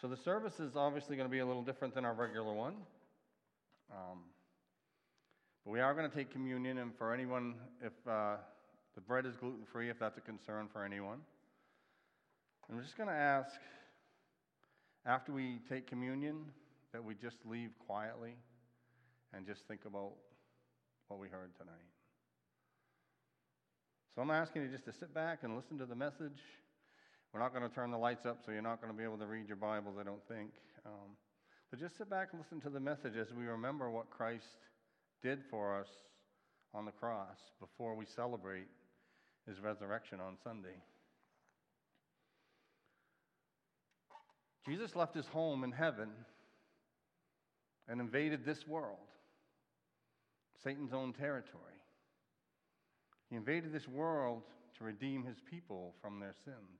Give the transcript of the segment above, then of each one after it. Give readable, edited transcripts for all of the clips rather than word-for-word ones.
So the service is obviously going to be a little different than our regular one. But we are going to take communion, and for anyone, if the bread is gluten-free, if that's a concern for anyone. I'm just going to ask, after we take communion, that we just leave quietly and just think about what we heard tonight. So I'm asking you just to sit back and listen to the message. We're not going to turn the lights up, so you're not going to be able to read your Bibles, I don't think. But just sit back and listen to the message as we remember what Christ did for us on the cross before we celebrate his resurrection on Sunday. Jesus left his home in heaven and invaded this world, Satan's own territory. He invaded this world to redeem his people from their sins.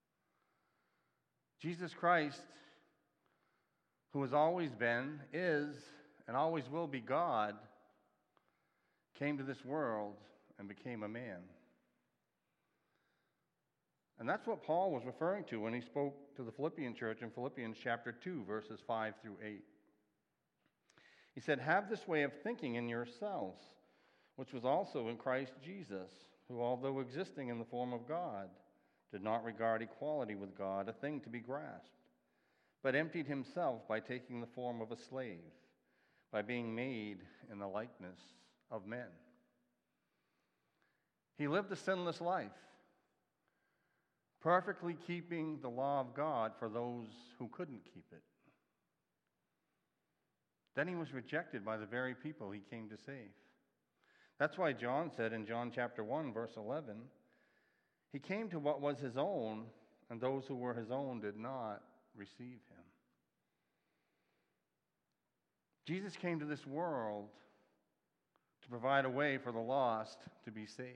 Jesus Christ, who has always been, is, and always will be God, came to this world and became a man. And that's what Paul was referring to when he spoke to the Philippian church in Philippians chapter 2, verses 5 through 8. He said, "Have this way of thinking in yourselves, which was also in Christ Jesus, who, although existing in the form of God, did not regard equality with God a thing to be grasped, but emptied himself by taking the form of a slave, by being made in the likeness of men." He lived a sinless life, perfectly keeping the law of God for those who couldn't keep it. Then he was rejected by the very people he came to save. That's why John said in John chapter 1, verse 11, he came to what was his own, and those who were his own did not receive him. Jesus came to this world to provide a way for the lost to be saved.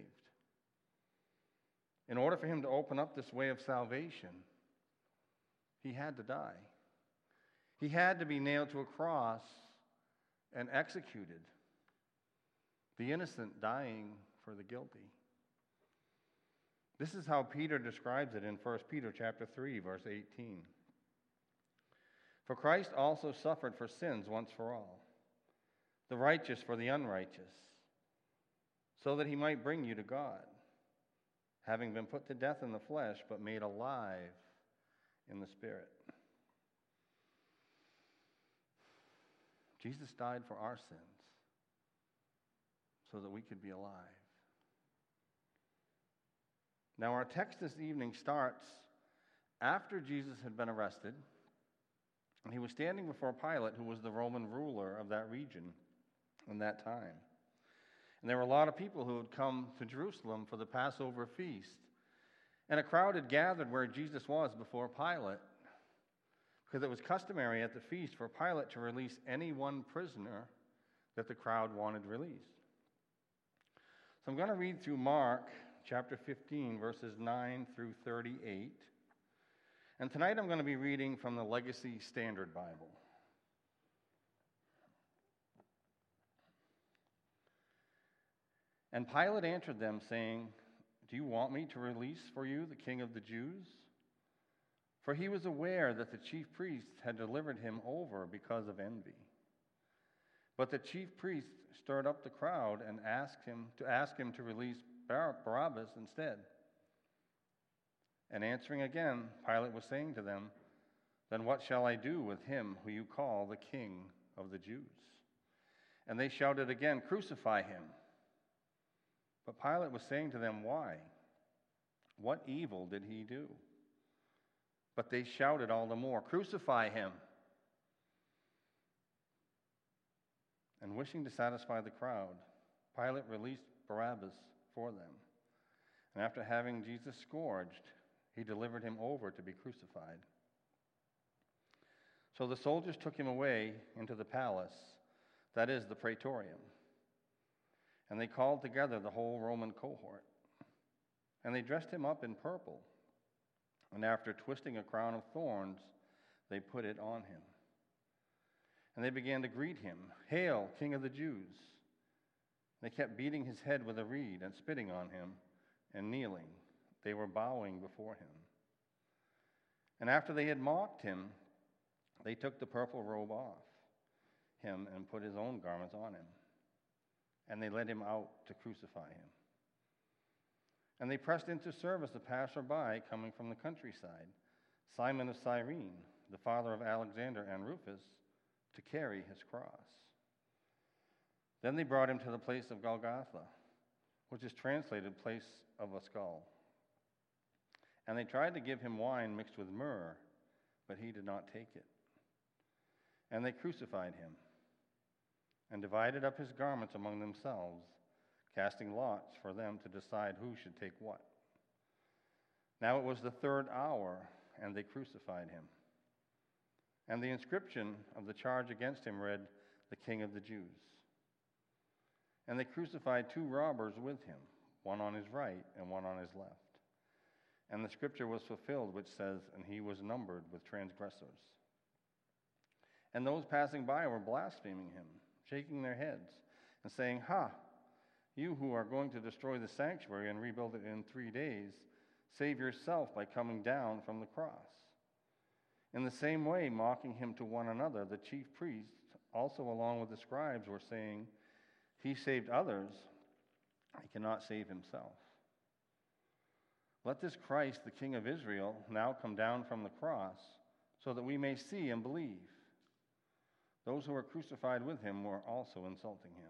In order for him to open up this way of salvation, he had to die. He had to be nailed to a cross and executed, the innocent dying for the guilty. This is how Peter describes it in 1 Peter chapter 3, verse 18. "For Christ also suffered for sins once for all, the righteous for the unrighteous, so that he might bring you to God, having been put to death in the flesh, but made alive in the Spirit." Jesus died for our sins so that we could be alive. Now, our text this evening starts after Jesus had been arrested, and he was standing before Pilate, who was the Roman ruler of that region in that time. And there were a lot of people who had come to Jerusalem for the Passover feast. And a crowd had gathered where Jesus was before Pilate, because it was customary at the feast for Pilate to release any one prisoner that the crowd wanted released. So I'm going to read through Mark chapter 15, verses 9 through 38. And tonight I'm going to be reading from the Legacy Standard Bible. "And Pilate answered them, saying, 'Do you want me to release for you the King of the Jews?' For he was aware that the chief priests had delivered him over because of envy. But the chief priests stirred up the crowd and asked him to release Barabbas instead. And answering again, Pilate was saying to them, 'Then what shall I do with him who you call the King of the Jews?' And they shouted again, 'Crucify him!' But Pilate was saying to them, 'Why? What evil did he do?' But they shouted all the more, 'Crucify him!' And wishing to satisfy the crowd, Pilate released Barabbas for them. And after having Jesus scourged, he delivered him over to be crucified. So the soldiers took him away into the palace, that is, the praetorium. And they called together the whole Roman cohort. And they dressed him up in purple. And after twisting a crown of thorns, they put it on him. And they began to greet him, 'Hail, King of the Jews!' They kept beating his head with a reed and spitting on him, and kneeling, they were bowing before him. And after they had mocked him, They took the purple robe off him and put his own garments on him. And they led him out to crucify him. And they pressed into service a passerby coming from the countryside, Simon of Cyrene, the father of Alexander and Rufus, to carry his cross. Then they brought him to the place of Golgotha, which is translated place of a skull. And they tried to give him wine mixed with myrrh, but he did not take it. And they crucified him and divided up his garments among themselves, casting lots for them to decide who should take what. Now it was the third hour, and they crucified him. And the inscription of the charge against him read, "The King of the Jews." And they crucified two robbers with him, one on his right and one on his left. And the scripture was fulfilled, which says, "And he was numbered with transgressors." And those passing by were blaspheming him, shaking their heads, and saying, "Ha! You who are going to destroy the sanctuary and rebuild it in 3 days, save yourself by coming down from the cross." In the same way, mocking him to one another, the chief priests, also along with the scribes, were saying, "He saved others, he cannot save himself. Let this Christ, the King of Israel, now come down from the cross, so that we may see and believe." Those who were crucified with him were also insulting him.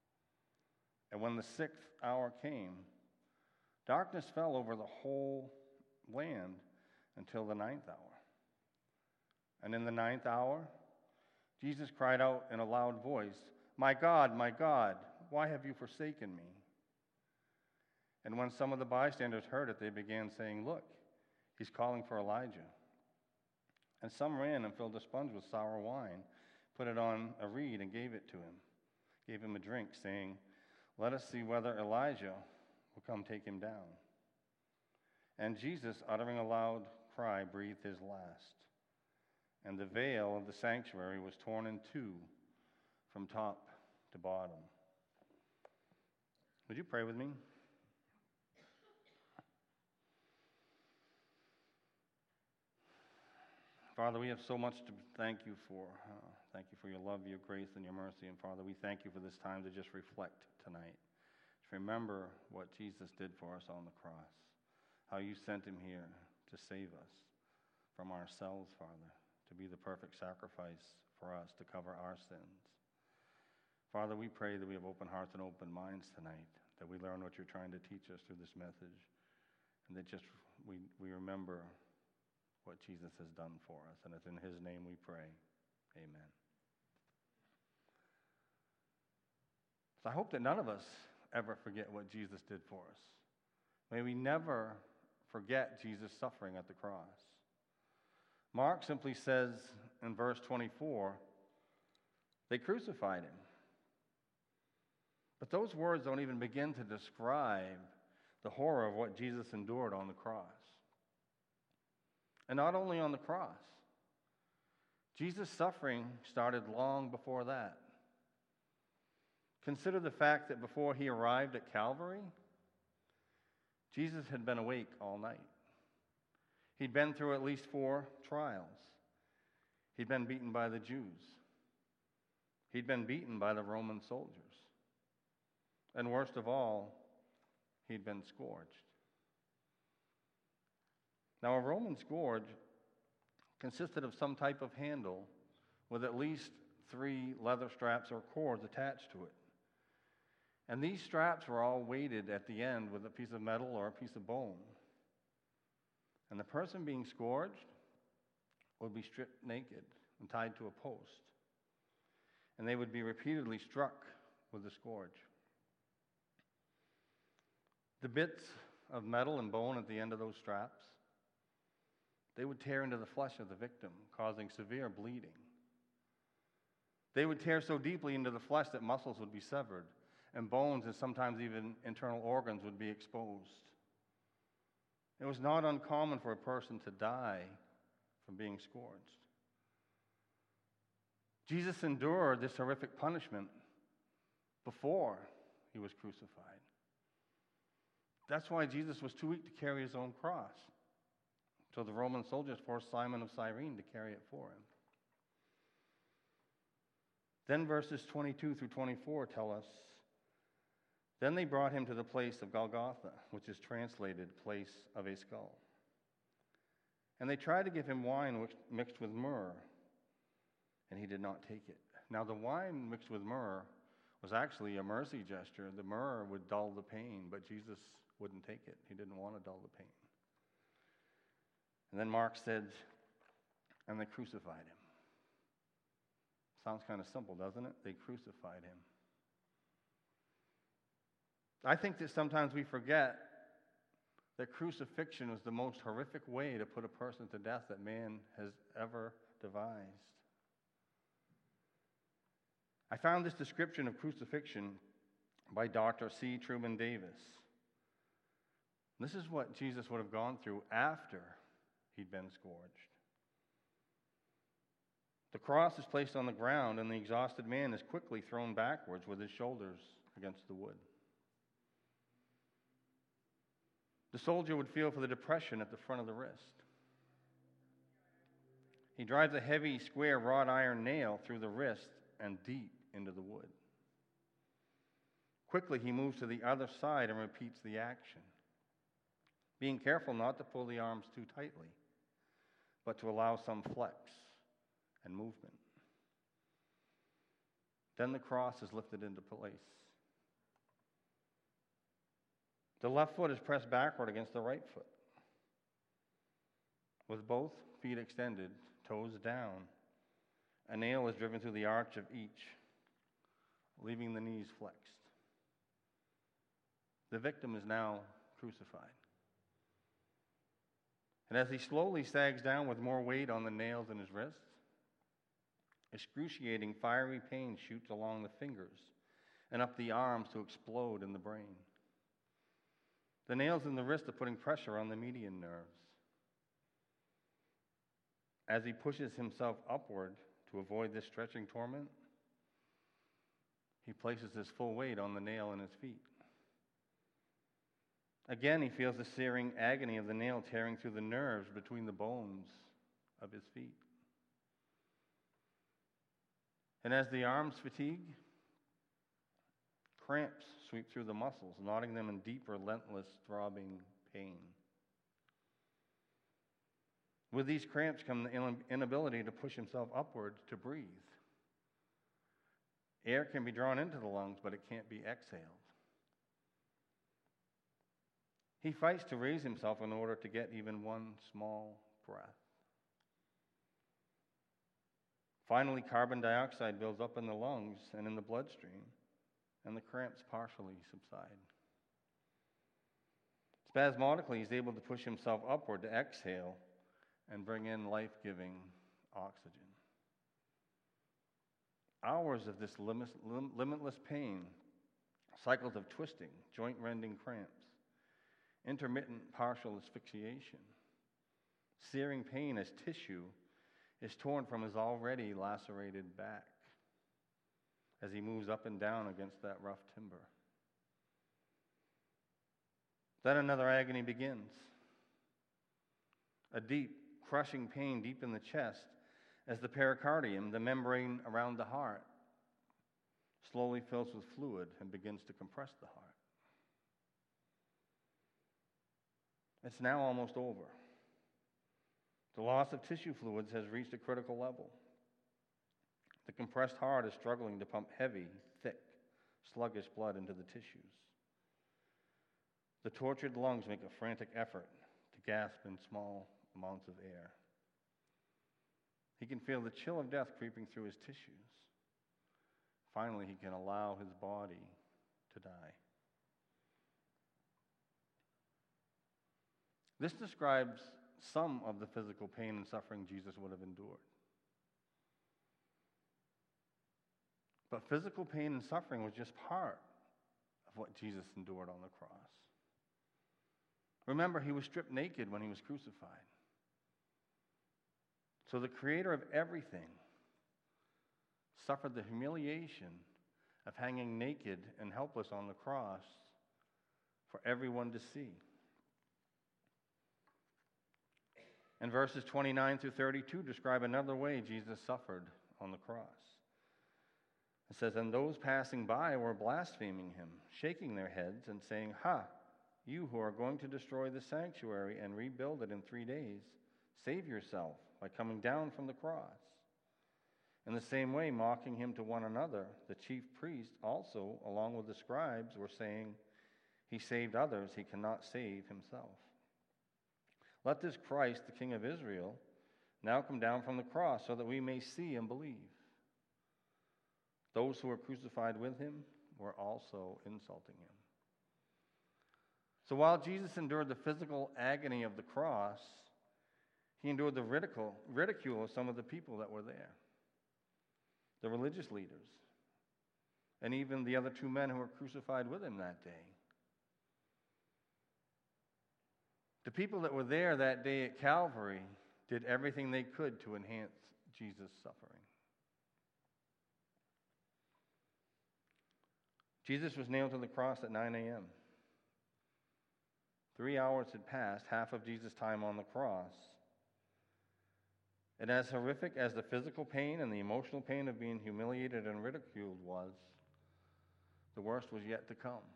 And when the 6th hour came, darkness fell over the whole land until the 9th hour. And in the 9th hour, Jesus cried out in a loud voice, my God, why have you forsaken me?" And when some of the bystanders heard it, they began saying, "Look, he's calling for Elijah." And some ran and filled a sponge with sour wine, put it on a reed, and gave him a drink, saying, "Let us see whether Elijah will come take him down." And Jesus, uttering a loud cry, breathed his last. And the veil of the sanctuary was torn in two from top to bottom. Would you pray with me? Father, we have so much to thank you for. Thank you for your love, your grace, and your mercy. And Father, we thank you for this time to just reflect tonight. To remember what Jesus did for us on the cross. How you sent him here to save us from ourselves, Father. To be the perfect sacrifice for us, to cover our sins. Father, we pray that we have open hearts and open minds tonight. That we learn what you're trying to teach us through this message. And that just we remember what Jesus has done for us. And it's in his name we pray. Amen. So I hope that none of us ever forget what Jesus did for us. May we never forget Jesus' suffering at the cross. Mark simply says in verse 24, they crucified him. But those words don't even begin to describe the horror of what Jesus endured on the cross. And not only on the cross. Jesus' suffering started long before that. Consider the fact that before he arrived at Calvary, Jesus had been awake all night. He'd been through at least 4 trials. He'd been beaten by the Jews. He'd been beaten by the Roman soldiers. And worst of all, he'd been scourged. Now, a Roman scourge consisted of some type of handle with at least 3 leather straps or cords attached to it. And these straps were all weighted at the end with a piece of metal or a piece of bone. And the person being scourged would be stripped naked and tied to a post. And they would be repeatedly struck with the scourge. The bits of metal and bone at the end of those straps, they would tear into the flesh of the victim, causing severe bleeding. They would tear so deeply into the flesh that muscles would be severed, and bones and sometimes even internal organs would be exposed. It was not uncommon for a person to die from being scourged. Jesus endured this horrific punishment before he was crucified. That's why Jesus was too weak to carry his own cross. So the Roman soldiers forced Simon of Cyrene to carry it for him. Then verses 22 through 24 tell us, then they brought him to the place of Golgotha, which is translated place of a skull. And they tried to give him wine mixed with myrrh, and he did not take it. Now the wine mixed with myrrh was actually a mercy gesture. The myrrh would dull the pain, but Jesus wouldn't take it. He didn't want to dull the pain. And then Mark said, and they crucified him. Sounds kind of simple, doesn't it? They crucified him. I think that sometimes we forget that crucifixion was the most horrific way to put a person to death that man has ever devised. I found this description of crucifixion by Dr. C. Truman Davis. This is what Jesus would have gone through after he'd been scourged. The cross is placed on the ground, and the exhausted man is quickly thrown backwards with his shoulders against the wood. The soldier would feel for the depression at the front of the wrist. He drives a heavy, square wrought iron nail through the wrist and deep into the wood. Quickly, he moves to the other side and repeats the action, being careful not to pull the arms too tightly, but to allow some flex and movement. Then the cross is lifted into place. The left foot is pressed backward against the right foot. With both feet extended, toes down, a nail is driven through the arch of each, leaving the knees flexed. The victim is now crucified. And as he slowly sags down with more weight on the nails in his wrists, excruciating fiery pain shoots along the fingers and up the arms to explode in the brain. The nails in the wrist are putting pressure on the median nerves. As he pushes himself upward to avoid this stretching torment, he places his full weight on the nail in his feet. Again, he feels the searing agony of the nail tearing through the nerves between the bones of his feet. And as the arms fatigue, cramps sweep through the muscles, knotting them in deep, relentless, throbbing pain. With these cramps come the inability to push himself upward to breathe. Air can be drawn into the lungs, but it can't be exhaled. He fights to raise himself in order to get even one small breath. Finally, carbon dioxide builds up in the lungs and in the bloodstream, and the cramps partially subside. Spasmodically, he's able to push himself upward to exhale and bring in life-giving oxygen. Hours of this limitless pain, cycles of twisting, joint-rending cramps, intermittent partial asphyxiation, searing pain as tissue is torn from his already lacerated back as he moves up and down against that rough timber. Then another agony begins. A deep, crushing pain deep in the chest as the pericardium, the membrane around the heart, slowly fills with fluid and begins to compress the heart. It's now almost over. The loss of tissue fluids has reached a critical level. The compressed heart is struggling to pump heavy, thick, sluggish blood into the tissues. The tortured lungs make a frantic effort to gasp in small amounts of air. He can feel the chill of death creeping through his tissues. Finally, he can allow his body to die. This describes some of the physical pain and suffering Jesus would have endured. But physical pain and suffering was just part of what Jesus endured on the cross. Remember, he was stripped naked when he was crucified. So the creator of everything suffered the humiliation of hanging naked and helpless on the cross for everyone to see. And verses 29 through 32 describe another way Jesus suffered on the cross. It says, and those passing by were blaspheming him, shaking their heads and saying, "Ha, you who are going to destroy the sanctuary and rebuild it in 3 days, save yourself by coming down from the cross." In the same way, mocking him to one another, the chief priests also, along with the scribes, were saying, "He saved others, he cannot save himself. Let this Christ, the King of Israel, now come down from the cross so that we may see and believe." Those who were crucified with him were also insulting him. So while Jesus endured the physical agony of the cross, he endured the ridicule of some of the people that were there, the religious leaders, and even the other 2 men who were crucified with him that day. The people that were there that day at Calvary did everything they could to enhance Jesus' suffering. Jesus was nailed to the cross at 9 a.m. 3 hours had passed, half of Jesus' time on the cross. And as horrific as the physical pain and the emotional pain of being humiliated and ridiculed was, the worst was yet to come.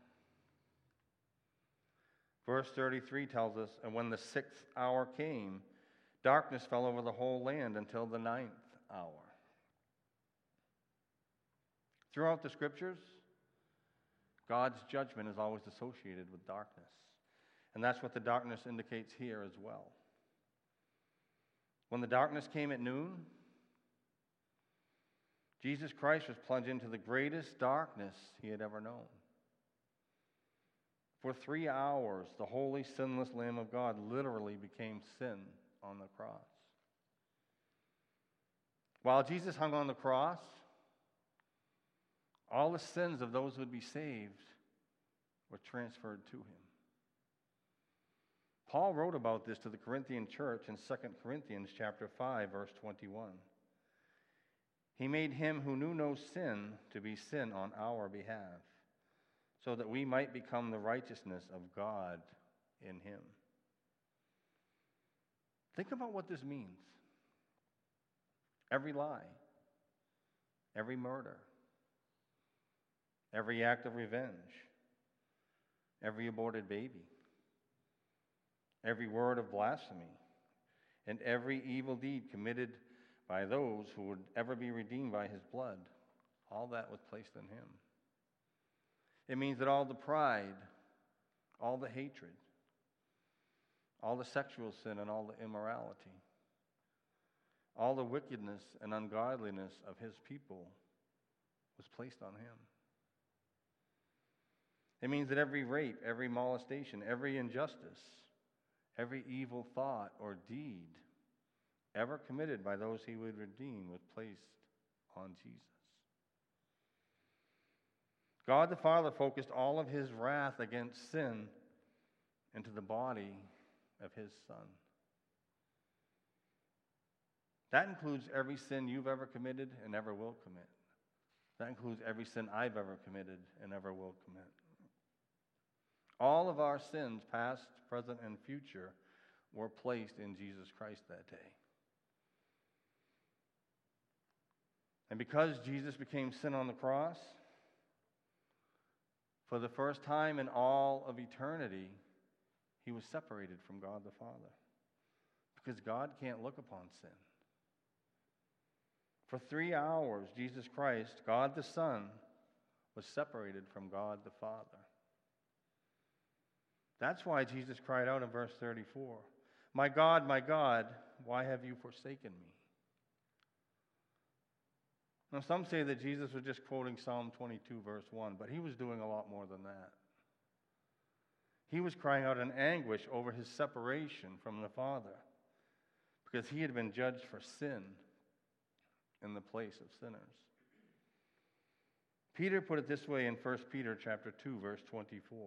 Verse 33 tells us, and when the 6th hour came, darkness fell over the whole land until the 9th hour. Throughout the scriptures, God's judgment is always associated with darkness. And that's what the darkness indicates here as well. When the darkness came at noon, Jesus Christ was plunged into the greatest darkness he had ever known. For 3 hours, the holy, sinless Lamb of God literally became sin on the cross. While Jesus hung on the cross, all the sins of those who would be saved were transferred to him. Paul wrote about this to the Corinthian church in 2 Corinthians chapter 5, verse 21. He made him who knew no sin to be sin on our behalf, so that we might become the righteousness of God in him. Think about what this means. Every lie, every murder, every act of revenge, every aborted baby, every word of blasphemy, and every evil deed committed by those who would ever be redeemed by his blood, all that was placed on him. It means that all the pride, all the hatred, all the sexual sin and all the immorality, all the wickedness and ungodliness of his people was placed on him. It means that every rape, every molestation, every injustice, every evil thought or deed ever committed by those he would redeem was placed on Jesus. God the Father focused all of his wrath against sin into the body of his Son. That includes every sin you've ever committed and ever will commit. That includes every sin I've ever committed and ever will commit. All of our sins, past, present, and future, were placed in Jesus Christ that day. And because Jesus became sin on the cross, for the first time in all of eternity, he was separated from God the Father. Because God can't look upon sin. For 3 hours, Jesus Christ, God the Son, was separated from God the Father. That's why Jesus cried out in verse 34, my God, why have you forsaken me?" Now, some say that Jesus was just quoting Psalm 22, verse 1, but he was doing a lot more than that. He was crying out in anguish over his separation from the Father, because he had been judged for sin in the place of sinners. Peter put it this way in 1 Peter chapter 2, verse 24.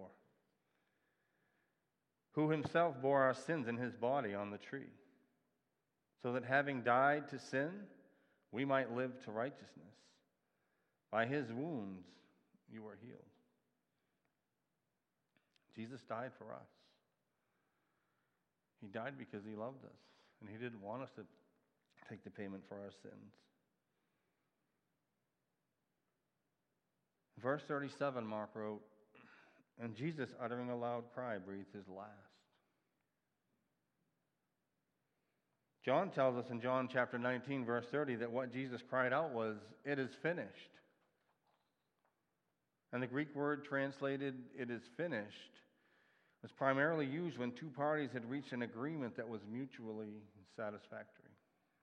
Who himself bore our sins in his body on the tree, so that having died to sin, we might live to righteousness. By his wounds you are healed. Jesus died for us. He died because he loved us, and he didn't want us to take the payment for our sins. Verse 37, Mark wrote, "And Jesus, uttering a loud cry, breathed his last." John tells us in John chapter 19, verse 30, that what Jesus cried out was, "It is finished." And the Greek word translated, "it is finished," was primarily used when two parties had reached an agreement that was mutually satisfactory.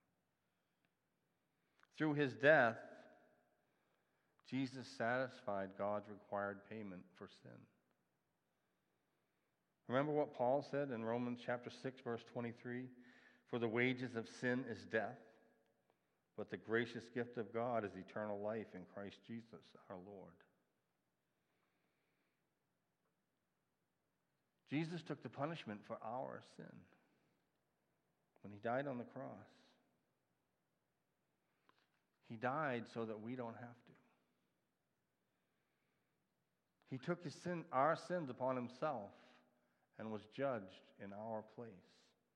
Through his death, Jesus satisfied God's required payment for sin. Remember what Paul said in Romans chapter 6, verse 23? "For the wages of sin is death, but the gracious gift of God is eternal life in Christ Jesus our Lord." Jesus took the punishment for our sin when he died on the cross. He died so that we don't have to. He took our sins upon himself and was judged in our place.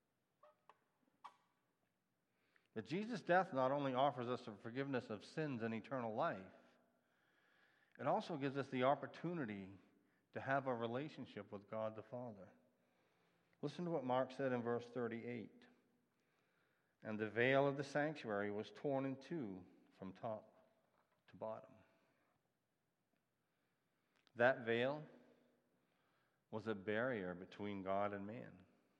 But Jesus' death not only offers us the forgiveness of sins and eternal life, it also gives us the opportunity to have a relationship with God the Father. Listen to what Mark said in verse 38. "And the veil of the sanctuary was torn in two from top to bottom." That veil was a barrier between God and man.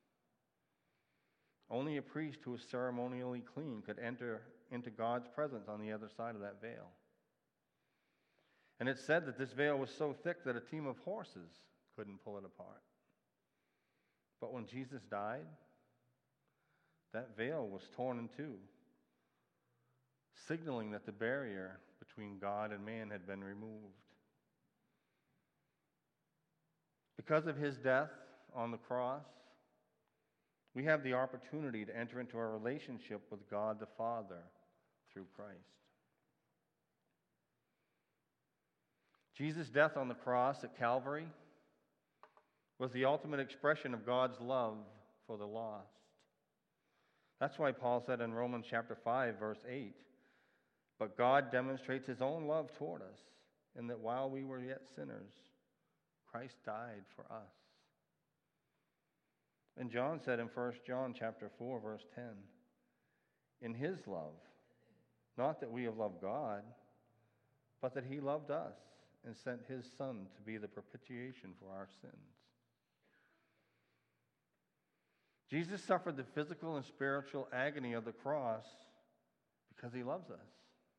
Only a priest who was ceremonially clean could enter into God's presence on the other side of that veil. And it's said that this veil was so thick that a team of horses couldn't pull it apart. But when Jesus died, that veil was torn in two, signaling that the barrier between God and man had been removed. Because of his death on the cross, we have the opportunity to enter into a relationship with God the Father through Christ. Jesus' death on the cross at Calvary was the ultimate expression of God's love for the lost. That's why Paul said in Romans chapter 5, verse 8, "But God demonstrates his own love toward us, in that while we were yet sinners, Christ died for us." And John said in 1 John chapter 4, verse 10, "In his love, not that we have loved God, but that he loved us and sent his Son to be the propitiation for our sins." Jesus suffered the physical and spiritual agony of the cross because he loves us.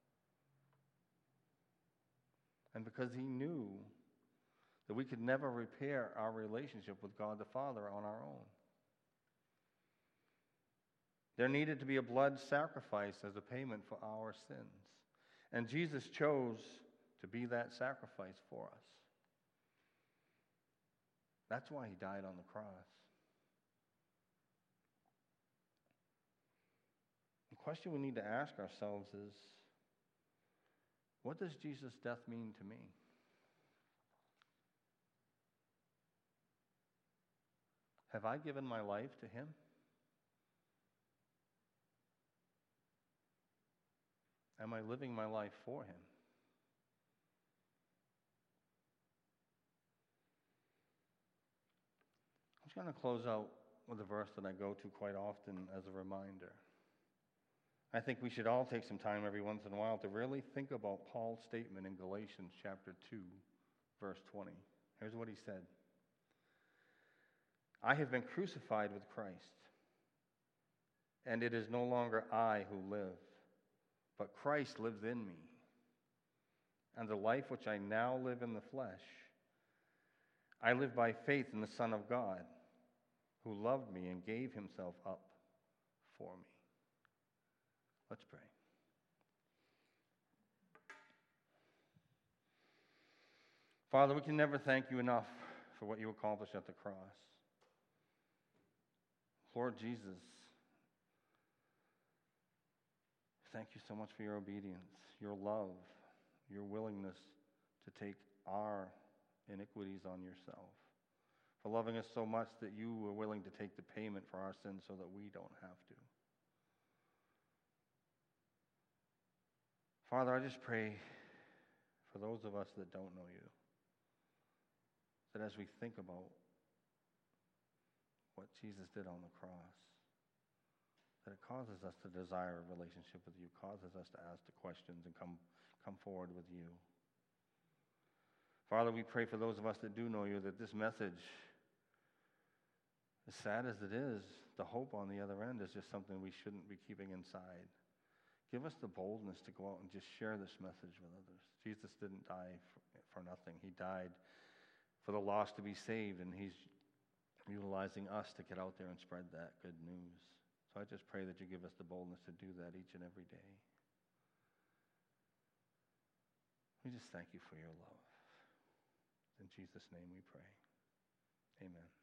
And because he knew that we could never repair our relationship with God the Father on our own. There needed to be a blood sacrifice as a payment for our sins. And Jesus chose to be that sacrifice for us. That's why he died on the cross. The question we need to ask ourselves is, what does Jesus' death mean to me? Have I given my life to him? Am I living my life for him? I'm just going to close out with a verse that I go to quite often as a reminder. I think we should all take some time every once in a while to really think about Paul's statement in Galatians chapter 2, verse 20. Here's what he said. "I have been crucified with Christ, and it is no longer I who live, but Christ lives in me. And the life which I now live in the flesh, I live by faith in the Son of God, who loved me and gave himself up for me." Let's pray. Father, we can never thank you enough for what you accomplished at the cross. Lord Jesus, thank you so much for your obedience, your love, your willingness to take our iniquities on yourself, for loving us so much that you were willing to take the payment for our sins so that we don't have to. Father, I just pray for those of us that don't know you, that as we think about what Jesus did on the cross, that it causes us to desire a relationship with you, causes us to ask the questions and come forward with you. Father, we pray for those of us that do know you, that this message, as sad as it is, the hope on the other end is just something we shouldn't be keeping inside. Give us the boldness to go out and just share this message with others. Jesus didn't die for nothing. He died for the lost to be saved, and he's utilizing us to get out there and spread that good news. So I just pray that you give us the boldness to do that each and every day. We just thank you for your love. In Jesus' name we pray. Amen.